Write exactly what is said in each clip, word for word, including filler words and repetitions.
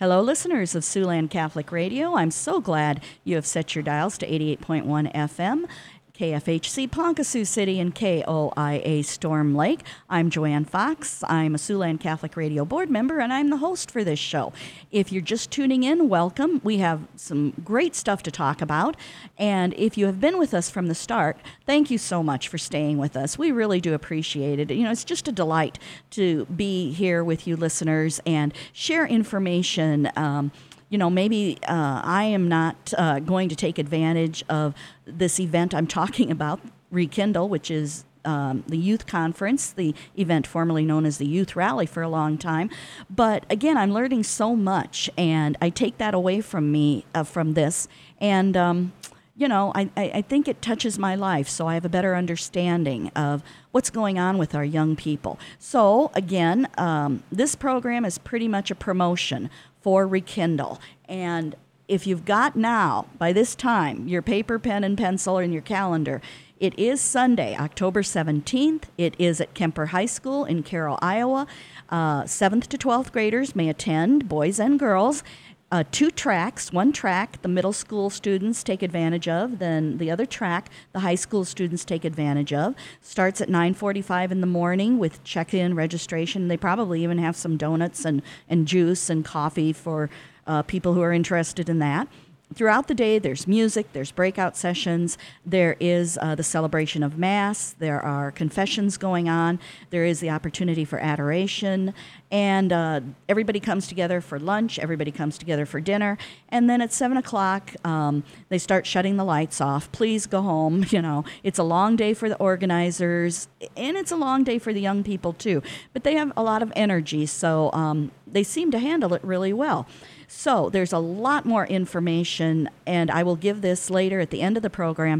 Hello, listeners of Siouxland Catholic Radio. I'm so glad you have set your dials to eighty-eight point one F M, K F H C Ponca Sioux City, and K O I A Storm Lake. I'm Joanne Fox. I'm a Siouxland Catholic Radio board member, and I'm the host for this show. If you're just tuning in, welcome. We have some great stuff to talk about, and if you have been with us from the start, thank you so much for staying with us. We really do appreciate it. You know, it's just a delight to be here with you listeners and share information. Um, You know, maybe uh, I am not uh, going to take advantage of this event I'm talking about, Rekindle, which is um, the youth conference, the event formerly known as the Youth Rally for a long time. But again, I'm learning so much, and I take that away from me, uh, from this. And, um, you know, I, I, I think it touches my life, so I have a better understanding of what's going on with our young people. So, again, um, this program is pretty much a promotion for Rekindle. And if you've got now, by this time, your paper, pen, and pencil in your calendar, it is Sunday, October seventeenth. It is at Kemper High School in Carroll, Iowa. Uh, seventh to twelfth graders may attend, boys and girls. Uh, two tracks, one track the middle school students take advantage of, then the other track the high school students take advantage of. Starts at nine forty-five in the morning with check-in registration. They probably even have some donuts and, and juice and coffee for uh, people who are interested in that. Throughout the day, there's music, there's breakout sessions, there is uh, the celebration of Mass, there are confessions going on, there is the opportunity for adoration, and uh, everybody comes together for lunch, everybody comes together for dinner, and then at seven o'clock, um, they start shutting the lights off. Please go home. You know, it's a long day for the organizers, and it's a long day for the young people, too. But they have a lot of energy, so um, they seem to handle it really well. So there's a lot more information, and I will give this later at the end of the program,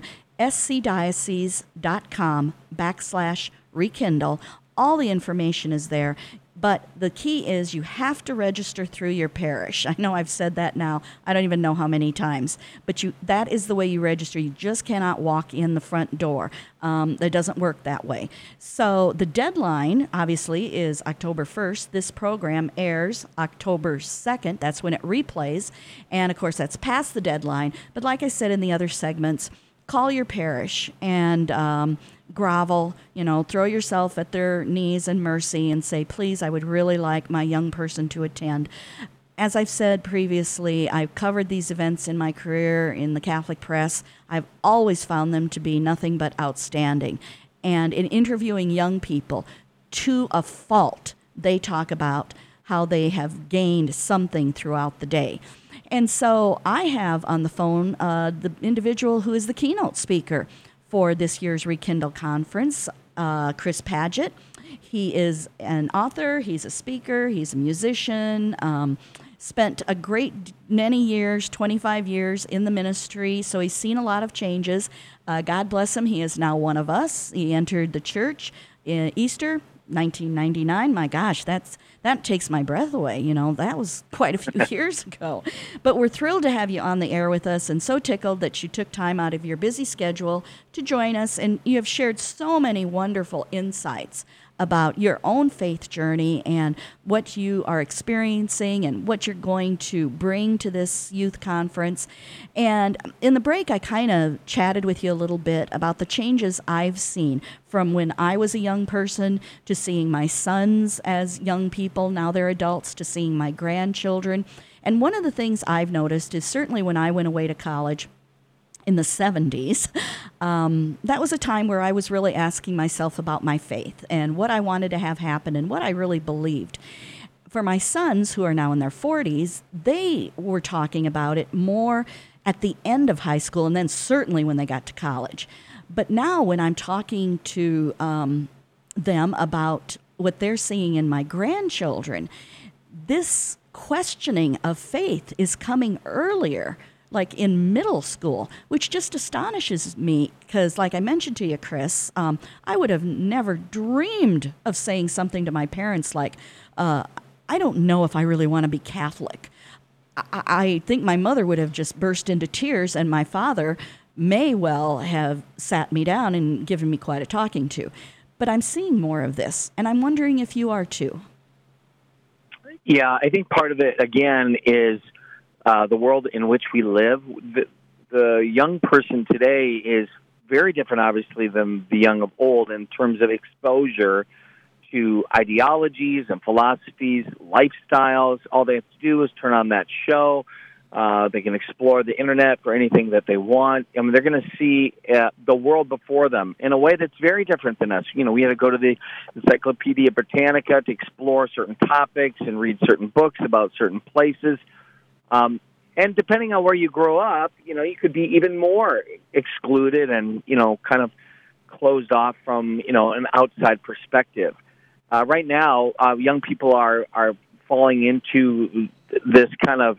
scdiocese.com backslash rekindle. All the information is there, but the key is you have to register through your parish. I know I've said that now. I don't even know how many times, but you that is the way you register. You just cannot walk in the front door. Um, it doesn't work that way. So the deadline, obviously, is October first. This program airs October second. That's when it replays. And, of course, that's past the deadline. But like I said in the other segments, call your parish and um, grovel, you know, throw yourself at their knees in mercy and say, please, I would really like my young person to attend. As I've said previously, I've covered these events in my career in the Catholic press. I've always found them to be nothing but outstanding. And in interviewing young people, to a fault, they talk about how they have gained something throughout the day. And so I have on the phone uh, the individual who is the keynote speaker for this year's Rekindle Conference, uh, Chris Paget. He is an author, he's a speaker, he's a musician, um, spent a great many years, twenty-five years in the ministry, so he's seen a lot of changes. Uh, God bless him, he is now one of us. He entered the church in Easter nineteen ninety-nine. My gosh, that's that takes my breath away. You know, that was quite a few years ago. But we're thrilled to have you on the air with us, and so tickled that you took time out of your busy schedule to join us, and you have shared so many wonderful insights about your own faith journey and what you are experiencing and what you're going to bring to this youth conference. And in the break, I kind of chatted with you a little bit about the changes I've seen from when I was a young person to seeing my sons as young people, now they're adults, to seeing my grandchildren. And one of the things I've noticed is certainly when I went away to college in the seventies, um, that was a time where I was really asking myself about my faith and what I wanted to have happen and what I really believed. For my sons, who are now in their forties, they were talking about it more at the end of high school and then certainly when they got to college. But now when I'm talking to um, them about what they're seeing in my grandchildren, this questioning of faith is coming earlier, like in middle school, which just astonishes me because, like I mentioned to you, Chris, um, I would have never dreamed of saying something to my parents like, uh, I don't know if I really want to be Catholic. I-, I think my mother would have just burst into tears, and my father may well have sat me down and given me quite a talking to. But I'm seeing more of this, and I'm wondering if you are too. Yeah, I think part of it, again, is uh, the world in which we live. The, the young person today is very different, obviously, than the young of old in terms of exposure to ideologies and philosophies, lifestyles. All they have to do is turn on that show. Uh, they can explore the internet for anything that they want. I mean, they're going to see uh, the world before them in a way that's very different than us. You know, we had to go to the Encyclopedia Britannica to explore certain topics and read certain books about certain places. Um, and depending on where you grow up, you know, you could be even more excluded and, you know, kind of closed off from, you know, an outside perspective. Uh, right now, uh, young people are, are falling into this kind of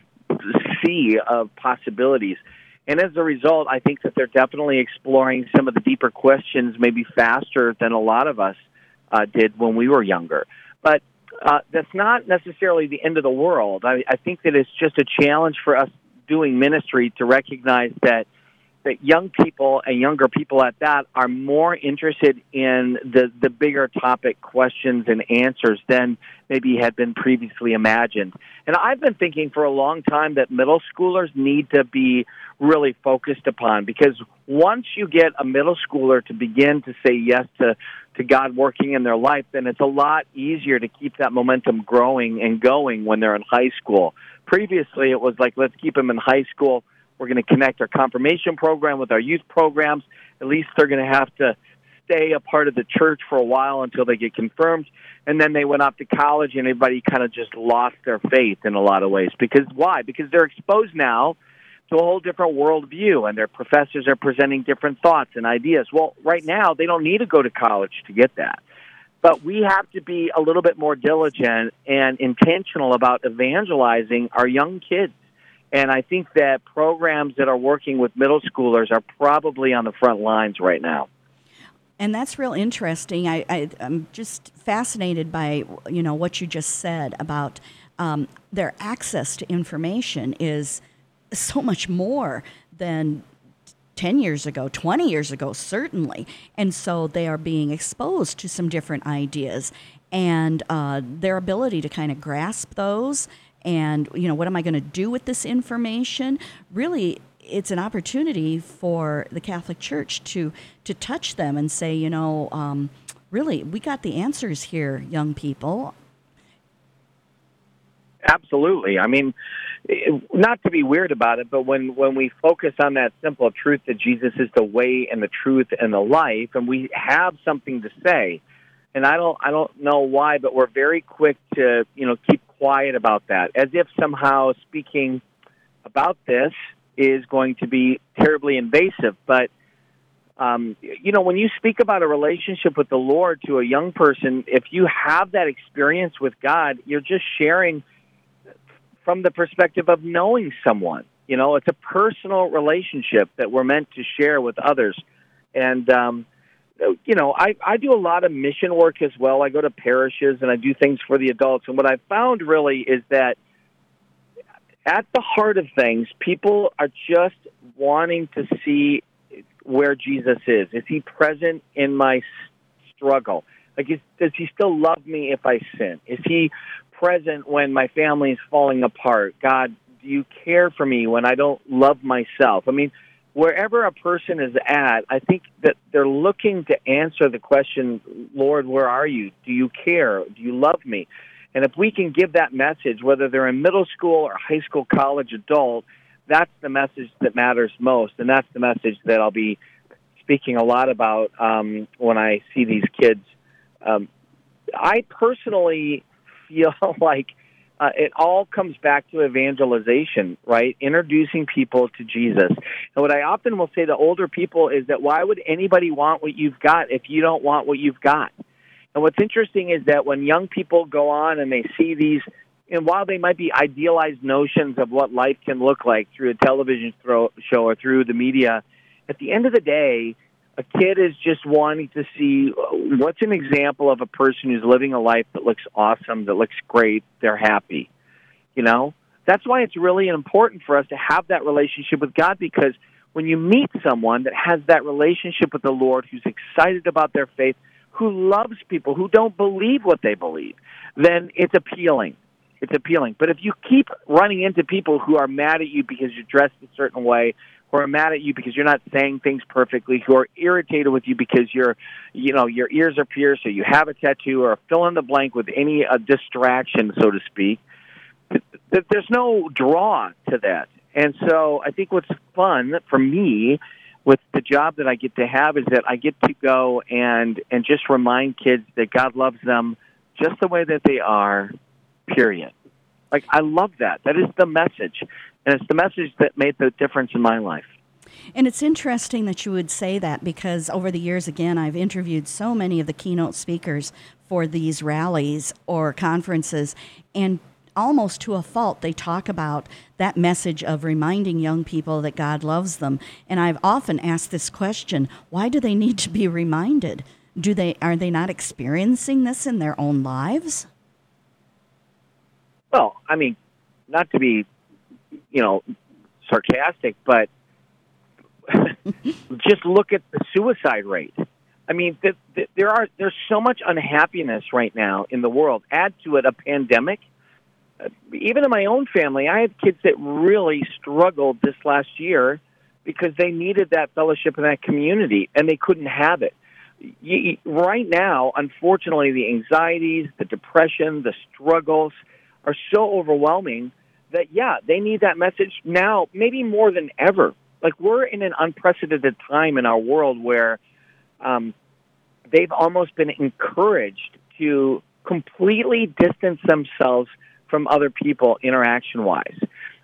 sea of possibilities. And as a result, I think that they're definitely exploring some of the deeper questions maybe faster than a lot of us uh, did when we were younger. But uh, that's not necessarily the end of the world. I, I think that it's just a challenge for us doing ministry to recognize that that young people and younger people at that are more interested in the, the bigger topic questions and answers than maybe had been previously imagined. And I've been thinking for a long time that middle schoolers need to be really focused upon, because once you get a middle schooler to begin to say yes to, to God working in their life, then it's a lot easier to keep that momentum growing and going when they're in high school. Previously, it was like, let's keep them in high school. We're going to connect our confirmation program with our youth programs. At least they're going to have to stay a part of the church for a while until they get confirmed. And then they went off to college, and everybody kind of just lost their faith in a lot of ways. Because why? Because they're exposed now to a whole different worldview, and their professors are presenting different thoughts and ideas. Well, right now, they don't need to go to college to get that. But we have to be a little bit more diligent and intentional about evangelizing our young kids. And I think that programs that are working with middle schoolers are probably on the front lines right now. And that's real interesting. I, I, I'm just fascinated by, you know, what you just said about um, their access to information is so much more than ten years ago, twenty years ago, certainly. And so they are being exposed to some different ideas, and uh, their ability to kind of grasp those and, you know, what am I going to do with this information? Really, it's an opportunity for the Catholic Church to to touch them and say, you know, um, really, we got the answers here, young people. Absolutely. I mean, not to be weird about it, but when, when we focus on that simple truth that Jesus is the way and the truth and the life, and we have something to say, and I don't I don't know why, but we're very quick to, you know, keep quiet about that, as if somehow speaking about this is going to be terribly invasive. But, um, you know, when you speak about a relationship with the Lord to a young person, if you have that experience with God, you're just sharing from the perspective of knowing someone. You know, it's a personal relationship that we're meant to share with others. And, um, you know, I, I do a lot of mission work as well. I go to parishes and I do things for the adults. And what I found really is that at the heart of things, people are just wanting to see where Jesus is. Is he present in my struggle? Like, is, does he still love me if I sin? Is he present when my family is falling apart? God, do you care for me when I don't love myself? I mean, wherever a person is at, I think that they're looking to answer the question, Lord, where are you? Do you care? Do you love me? And if we can give that message, whether they're in middle school or high school, college, adult, that's the message that matters most. And that's the message that I'll be speaking a lot about um, when I see these kids. Um, I personally feel like uh, it all comes back to evangelization, right? Introducing people to Jesus. And what I often will say to older people is that why would anybody want what you've got if you don't want what you've got? And what's interesting is that when young people go on and they see these, and while they might be idealized notions of what life can look like through a television throw, show or through the media, at the end of the day, a kid is just wanting to see what's an example of a person who's living a life that looks awesome, that looks great, they're happy. You know? That's why it's really important for us to have that relationship with God, because when you meet someone that has that relationship with the Lord, who's excited about their faith, who loves people who don't believe what they believe, then it's appealing. it's appealing. But if you keep running into people who are mad at you because you're dressed a certain way, who are mad at you because you're not saying things perfectly, who are irritated with you because you're, you know, your ears are pierced or you have a tattoo or fill in the blank with any uh, distraction, so to speak, th- th- there's no draw to that. And so I think what's fun for me with the job that I get to have is that I get to go and, and just remind kids that God loves them just the way that they are, period. Like, I love that. That is the message. And it's the message that made the difference in my life. And it's interesting that you would say that, because over the years, again, I've interviewed so many of the keynote speakers for these rallies or conferences, and almost to a fault, they talk about that message of reminding young people that God loves them. And I've often asked this question, why do they need to be reminded? Do they, are they not experiencing this in their own lives? Well, I mean, not to be, you know, sarcastic, but just look at the suicide rate. I mean, th- th- there are there's so much unhappiness right now in the world. Add to it a pandemic. Uh, even in my own family, I have kids that really struggled this last year because they needed that fellowship and that community, and they couldn't have it. You, right now, unfortunately, the anxieties, the depression, the struggles are so overwhelming that, yeah, they need that message now, maybe more than ever. Like, we're in an unprecedented time in our world where um, they've almost been encouraged to completely distance themselves from other people interaction-wise.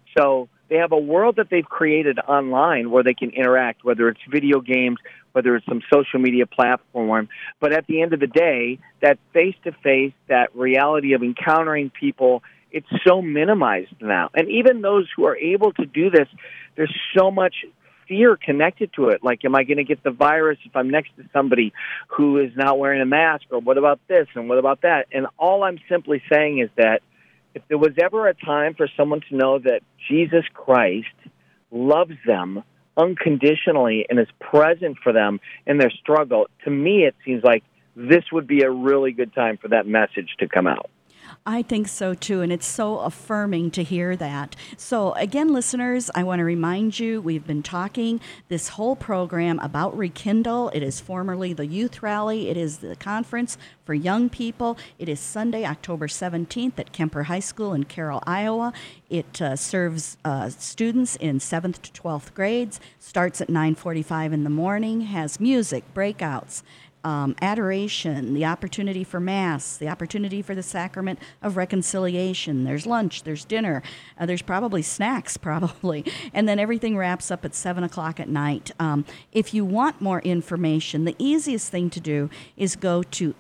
So they have a world that they've created online where they can interact, whether it's video games, whether it's some social media platform. But at the end of the day, that face-to-face, that reality of encountering people, it's so minimized now. And even those who are able to do this, there's so much fear connected to it. Like, am I going to get the virus if I'm next to somebody who is not wearing a mask? Or what about this and what about that? And all I'm simply saying is that if there was ever a time for someone to know that Jesus Christ loves them unconditionally and is present for them in their struggle, to me it seems like this would be a really good time for that message to come out. I think so, too, and it's so affirming to hear that. So, again, listeners, I want to remind you, we've been talking this whole program about Rekindle. It is formerly the Youth Rally. It is the conference for young people. It is Sunday, October seventeenth at Kemper High School in Carroll, Iowa. It uh, serves uh, students in seventh to twelfth grades, starts at nine forty-five in the morning, has music, breakouts, Um, adoration, the opportunity for Mass, the opportunity for the sacrament of reconciliation. There's lunch, there's dinner, uh, there's probably snacks, probably, and then everything wraps up at seven o'clock at night. Um, if you want more information, the easiest thing to do is go to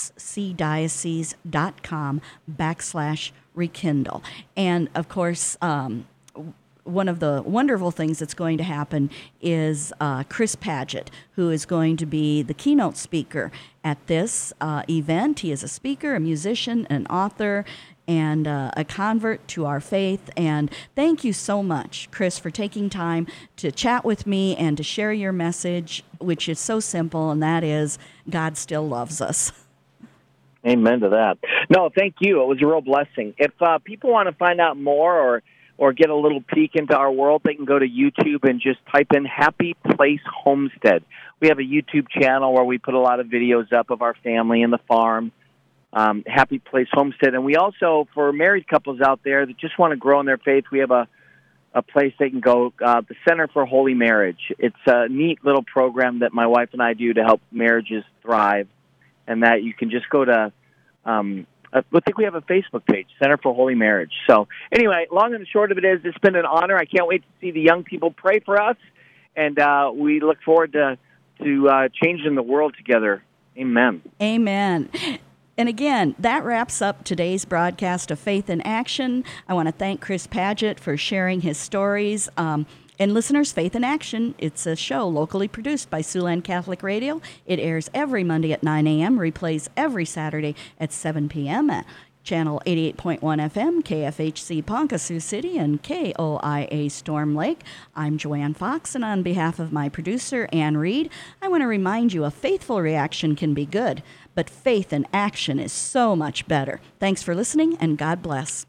scdiocese.com backslash rekindle. And, of course, um, one of the wonderful things that's going to happen is uh, Chris Padgett, who is going to be the keynote speaker at this uh, event. He is a speaker, a musician, an author, and uh, a convert to our faith. And thank you so much, Chris, for taking time to chat with me and to share your message, which is so simple, and that is God still loves us. Amen to that. No, thank you. It was a real blessing. If uh, people want to find out more or or get a little peek into our world, they can go to YouTube and just type in Happy Place Homestead. We have a YouTube channel where we put a lot of videos up of our family and the farm, um, Happy Place Homestead. And we also, for married couples out there that just want to grow in their faith, we have a, a place they can go, uh, the Center for Holy Marriage. It's a neat little program that my wife and I do to help marriages thrive, and that you can just go to um, I think we have a Facebook page, Center for Holy Marriage. So anyway, long and the short of it is, it's been an honor. I can't wait to see the young people pray for us, and uh, we look forward to, to uh, changing the world together. Amen. Amen. And again, that wraps up today's broadcast of Faith in Action. I want to thank Chris Padgett for sharing his stories. Um, And listeners, Faith in Action, it's a show locally produced by Siouxland Catholic Radio. It airs every Monday at nine a.m., replays every Saturday at seven p.m. at Channel eighty-eight point one F M, K F H C Ponca Sioux City, and K O I A Storm Lake. I'm Joanne Fox, and on behalf of my producer, Ann Reed, I want to remind you a faithful reaction can be good, but faith in action is so much better. Thanks for listening, and God bless.